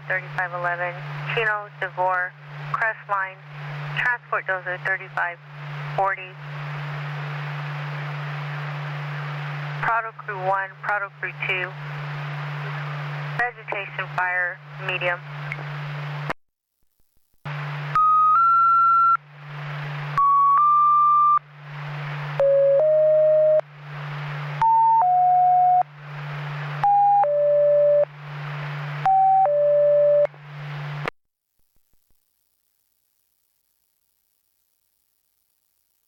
3511, Chino, Devore, Crestline, Transport Dozer 3540, Prado Crew 1, Prado Crew 2, Vegetation Fire, medium.